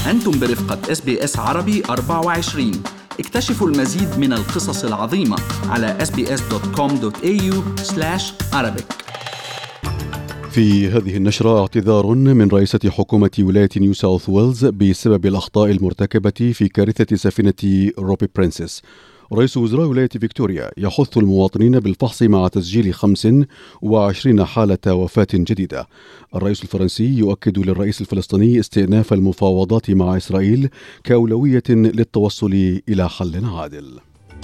أنتم برفقة SBS عربي 24. اكتشفوا المزيد من القصص العظيمة على sbs.com.au/arabic. في هذه النشرة اعتذار من رئيسة حكومة ولاية نيو ساوث ويلز بسبب الأخطاء المرتكبة في كارثة سفينة روبي برنسس. رئيس وزراء ولاية فيكتوريا يحث المواطنين بالفحص مع تسجيل 25 حالة وفاة جديدة. الرئيس الفرنسي يؤكد للرئيس الفلسطيني استئناف المفاوضات مع إسرائيل كأولوية للتوصل إلى حل عادل.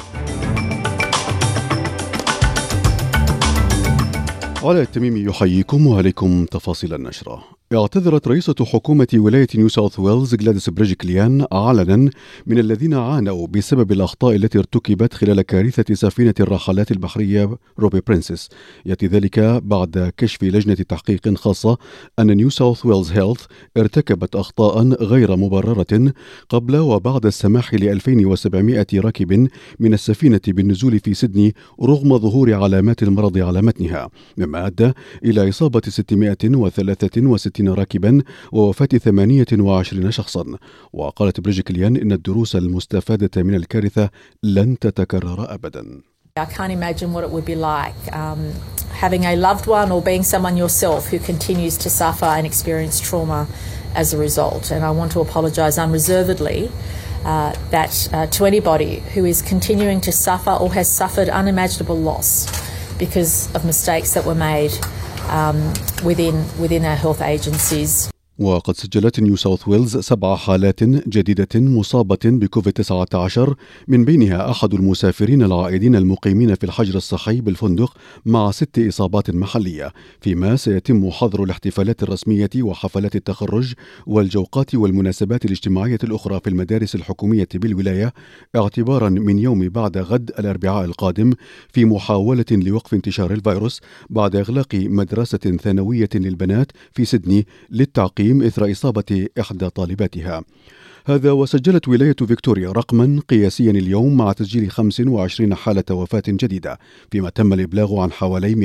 علاء التميمي يحييكم وعليكم تفاصيل النشرة. اعتذرت رئيسة حكومة ولاية نيو ساوث ويلز غلاديس بريجكليان علنا من الذين عانوا بسبب الأخطاء التي ارتكبت خلال كارثة سفينة الرحلات البحرية روبي برنسس. يأتي ذلك بعد كشف لجنة تحقيق خاصة أن نيو ساوث ويلز هيلث ارتكبت أخطاء غير مبررة قبل وبعد السماح ل 2700 راكب من السفينة بالنزول في سيدني رغم ظهور علامات المرض على متنها، مما أدى إلى إصابة 663 راكبا ووفاة 28 شخصا. وقالت بريجكليان إن الدروس المستفادة من الكارثة لن تتكرر أبدا. I can't imagine what it would be like having a loved one or being someone yourself who continues to suffer and experience trauma as a result. And I want to apologise unreservedly to anybody who is continuing to suffer or has suffered unimaginable loss because of mistakes that were made within our health agencies. وقد سجلت نيو ساوث ويلز 7 حالات جديدة مصابة بكوفيد-19، من بينها أحد المسافرين العائدين المقيمين في الحجر الصحي بالفندق مع 6 إصابات محلية، فيما سيتم حظر الاحتفالات الرسمية وحفلات التخرج والجوقات والمناسبات الاجتماعية الأخرى في المدارس الحكومية بالولاية اعتبارا من يوم بعد غد الأربعاء القادم، في محاولة لوقف انتشار الفيروس بعد إغلاق مدرسة ثانوية للبنات في سيدني للتعقيم إثر إصابة إحدى طالباتها. هذا وسجلت ولاية فيكتوريا رقما قياسيا اليوم مع تسجيل 25 حالة وفاة جديدة، فيما تم الإبلاغ عن حوالي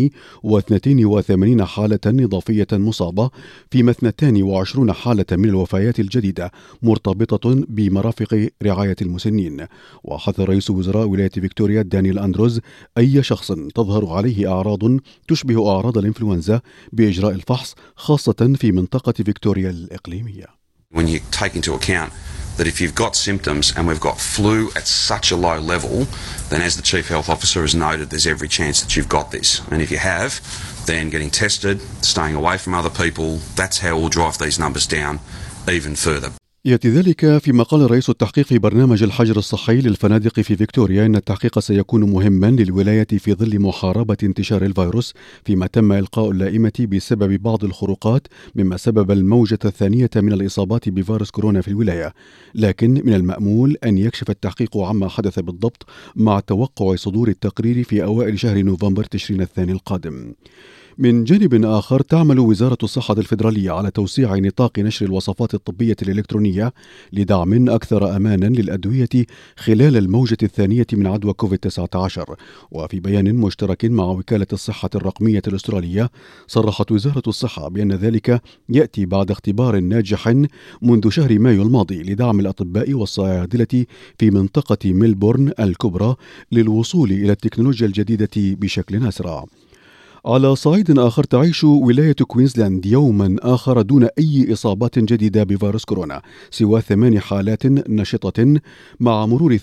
282 حالة إضافية مصابة، فيما 22 حالة من الوفيات الجديدة مرتبطة بمرافق رعاية المسنين. وحث رئيس وزراء ولاية فيكتوريا دانيال أندروز أي شخص تظهر عليه أعراض تشبه أعراض الإنفلونزا بإجراء الفحص، خاصة في منطقة فيكتوريا الإقليمية. When you take into account that if you've got symptoms and we've got flu at such a low level, then as the Chief Health Officer has noted, there's every chance that you've got this. And if you have, then getting tested, staying away from other people, that's how we'll drive these numbers down even further. يأتي ذلك فيما قال رئيس التحقيق برنامج الحجر الصحي للفنادق في فيكتوريا إن التحقيق سيكون مهما للولاية في ظل محاربة انتشار الفيروس، فيما تم إلقاء اللائمة بسبب بعض الخروقات مما سبب الموجة الثانية من الإصابات بفيروس كورونا في الولاية. لكن من المأمول أن يكشف التحقيق عما حدث بالضبط مع توقع صدور التقرير في أوائل شهر نوفمبر تشرين الثاني القادم. من جانب آخر، تعمل وزارة الصحة الفيدرالية على توسيع نطاق نشر الوصفات الطبية الإلكترونية لدعم أكثر أمانا للأدوية خلال الموجة الثانية من عدوى كوفيد-19. وفي بيان مشترك مع وكالة الصحة الرقمية الأسترالية، صرحت وزارة الصحة بأن ذلك يأتي بعد اختبار ناجح منذ شهر مايو الماضي لدعم الأطباء والصيادلة في منطقة ميلبورن الكبرى للوصول إلى التكنولوجيا الجديدة بشكل أسرع. على صعيد آخر، تعيش ولاية كوينزلاند يوما آخر دون أي إصابات جديدة بفيروس كورونا سوى 8 حالات نشطة مع مرور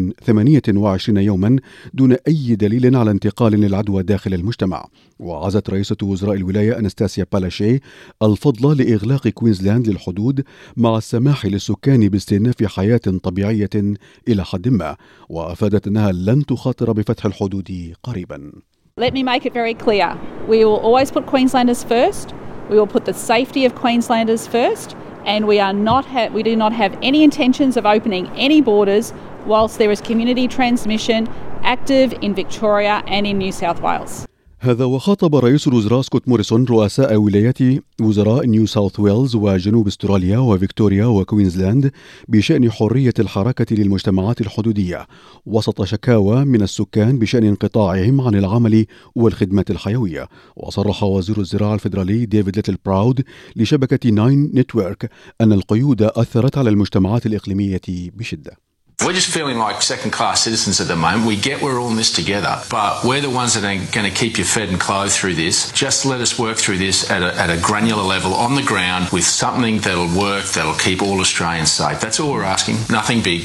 28 يوما دون أي دليل على انتقال للعدوى داخل المجتمع. وعزت رئيسة وزراء الولاية أناستاسيا بالاشي الفضل لإغلاق كوينزلاند للحدود مع السماح للسكان باستئناف حياة طبيعية إلى حد ما، وأفادت أنها لن تخاطر بفتح الحدود قريبا. Let me make it very clear. We will always put Queenslanders first. We will put the safety of Queenslanders first, and we do not have any intentions of opening any borders whilst there is community transmission active in Victoria and in New South Wales. هذا وخاطب رئيس الوزراء سكوت موريسون رؤساء ولايات وزراء نيو ساوث ويلز وجنوب استراليا وفيكتوريا وكوينزلاند بشأن حرية الحركة للمجتمعات الحدودية وسط شكاوى من السكان بشأن انقطاعهم عن العمل والخدمات الحيوية. وصرح وزير الزراعة الفيدرالي ديفيد ليتل براود لشبكة 9 نتورك أن القيود أثرت على المجتمعات الإقليمية بشدة. We're just feeling like second-class citizens at the moment. We get we're all in this together, but we're the ones that are going to keep you fed and clothed through this. Just let us work through this at a granular level on the ground with something that'll work, that'll keep all Australians safe. That's all we're asking. Nothing big.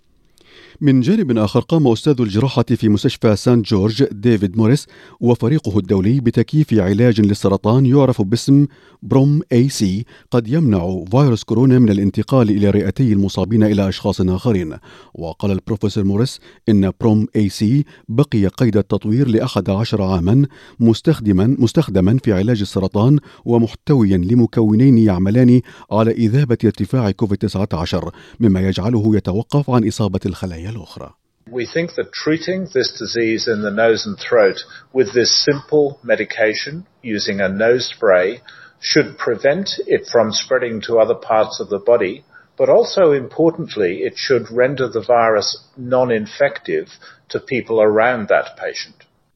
من جانب آخر قام أستاذ الجراحة في مستشفى سانت جورج ديفيد موريس وفريقه الدولي بتكييف علاج للسرطان يعرف باسم بروم اي سي قد يمنع فيروس كورونا من الانتقال إلى رئتي المصابين إلى أشخاص آخرين. وقال البروفيسور موريس إن بروم اي سي بقي قيد التطوير ل11 عاما مستخدما في علاج السرطان ومحتويا لمكونين يعملان على إذابة ارتفاع كوفيد-19 مما يجعله يتوقف عن إصابة الخلايا الأخرى. We think that treating this disease in the nose and throat with this simple medication using a nose spray should prevent it from spreading to other parts of the body, but also importantly, it should render the virus non-infective to people around that patient.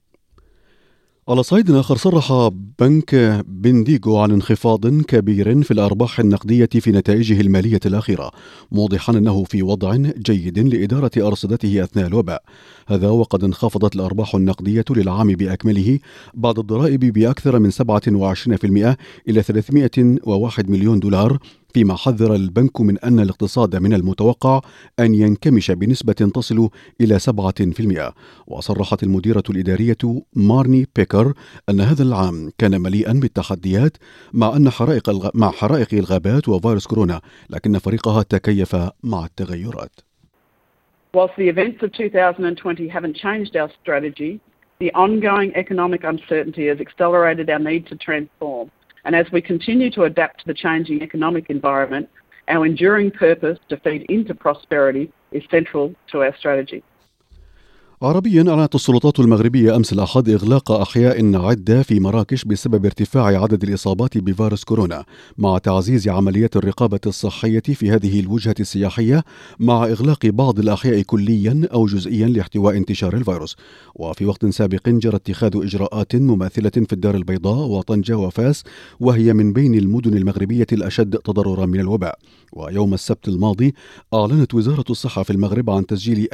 على صعيد آخر صرح بنك بنديغو عن انخفاض كبير في الأرباح النقدية في نتائجه المالية الأخيرة موضحا أنه في وضع جيد لإدارة أرصدته أثناء الوباء. هذا وقد انخفضت الأرباح النقدية للعام بأكمله بعد الضرائب بأكثر من 27% إلى $301 مليون، فيما حذر البنك من أن الاقتصاد من المتوقع أن ينكمش بنسبة تصل إلى 7%. وصرحت المديرة الإدارية مارني بيكر أن هذا العام كان مليئا بالتحديات مع حرائق الغابات وفيروس كورونا، لكن فريقها تكيف مع التغيرات. Whilst the events of 2020 haven't changed our strategy, the ongoing economic uncertainty has accelerated our need to transform. And as we continue to adapt to the changing economic environment, our enduring purpose to feed into prosperity is central to our strategy. عربيا أعلنت السلطات المغربية أمس الأحد إغلاق أحياء عدة في مراكش بسبب ارتفاع عدد الإصابات بفيروس كورونا، مع تعزيز عمليات الرقابة الصحية في هذه الوجهة السياحية، مع إغلاق بعض الأحياء كليا أو جزئيا لاحتواء انتشار الفيروس. وفي وقت سابق جرى اتخاذ إجراءات مماثلة في الدار البيضاء وطنجة وفاس، وهي من بين المدن المغربية الأشد تضررا من الوباء. ويوم السبت الماضي أعلنت وزارة الصحة في المغرب عن تسجيل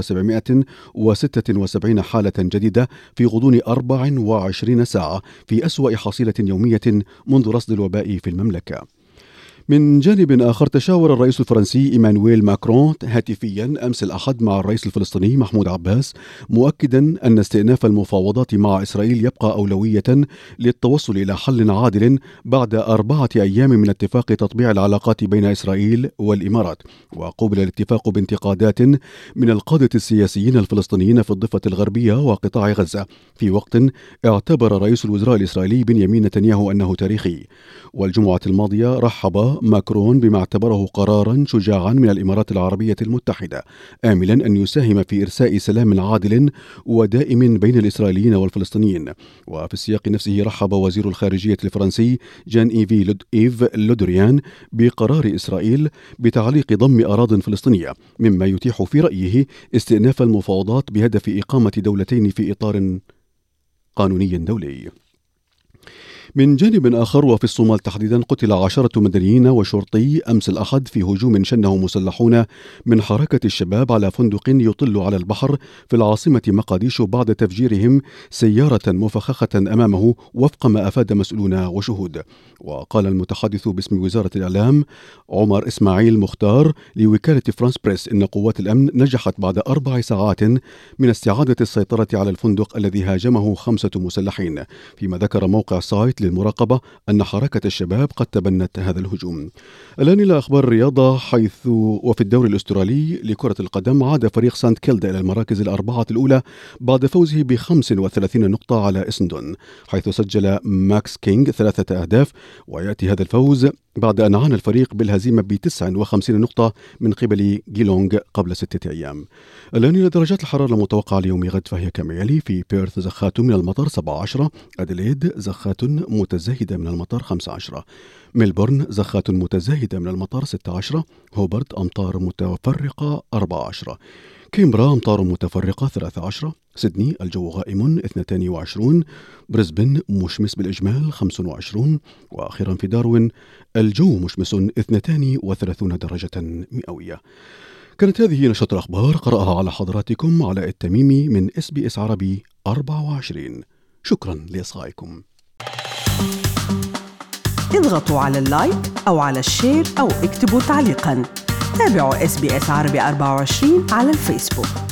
1776 حالة جديدة في غضون 24 ساعة في أسوأ حصيلة يومية منذ رصد الوباء في المملكة. من جانب آخر تشاور الرئيس الفرنسي إيمانويل ماكرون هاتفيا أمس الأحد مع الرئيس الفلسطيني محمود عباس، مؤكدا أن استئناف المفاوضات مع إسرائيل يبقى أولوية للتوصل إلى حل عادل بعد 4 أيام من اتفاق تطبيع العلاقات بين إسرائيل والإمارات. وقوبل الاتفاق بانتقادات من القادة السياسيين الفلسطينيين في الضفة الغربية وقطاع غزة، في وقت اعتبر رئيس الوزراء الإسرائيلي بنيامين نتنياهو أنه تاريخي. والجمعة الماضية رحب ماكرون بما اعتبره قرارا شجاعا من الإمارات العربية المتحدة، آملا أن يساهم في إرساء سلام عادل ودائم بين الإسرائيليين والفلسطينيين. وفي السياق نفسه رحب وزير الخارجية الفرنسي جان إيف لودريان بقرار إسرائيل بتعليق ضم أراضٍ فلسطينية، مما يتيح في رأيه استئناف المفاوضات بهدف إقامة دولتين في إطار قانوني دولي. من جانب آخر وفي الصومال تحديدا قتل 10 مدنيين وشرطي أمس الأحد في هجوم شنه مسلحون من حركة الشباب على فندق يطل على البحر في العاصمة مقديشو بعد تفجيرهم سيارة مفخخة أمامه وفق ما أفاد مسؤولون وشهود. وقال المتحدث باسم وزارة الإعلام عمر إسماعيل مختار لوكالة فرانس بريس إن قوات الأمن نجحت بعد 4 ساعات من استعادة السيطرة على الفندق الذي هاجمه 5 مسلحين، فيما ذكر موقع سايت للمراقبة أن حركة الشباب قد تبنت هذا الهجوم. الآن إلى أخبار الرياضة، حيث وفي الدوري الأسترالي لكرة القدم عاد فريق سانت كيلدا إلى المراكز ال4 الأولى بعد فوزه ب35 نقطة على إسندون، حيث سجل ماكس كينغ 3 أهداف. ويأتي هذا الفوز بعد أن عانى الفريق بالهزيمة ب59 نقطة من قبل جيلونغ قبل 6 أيام. الآن إلى درجات الحرارة المتوقعة ليوم غد، فهي كما يلي: في بيرث زخات من المطر 17، أديليد زخات متزايدة من المطر 15، ميلبورن زخات متزايدة من المطر 16، هوبرت أمطار متفرقة 14، كامبرا أمطار متفرقة 13، سيدني الجو غائم 22، بريسبن مشمس بالإجمال 25، وأخيرا في داروين الجو مشمس 32 درجة مئوية. كانت هذه نشرة الأخبار قرأها على حضراتكم علاء التميمي من SBS عربي 24. شكرا لإصغائكم. اضغطوا على اللايك أو على الشير أو اكتبوا تعليقا. تابعوا SBS عربي 24 على الفيسبوك.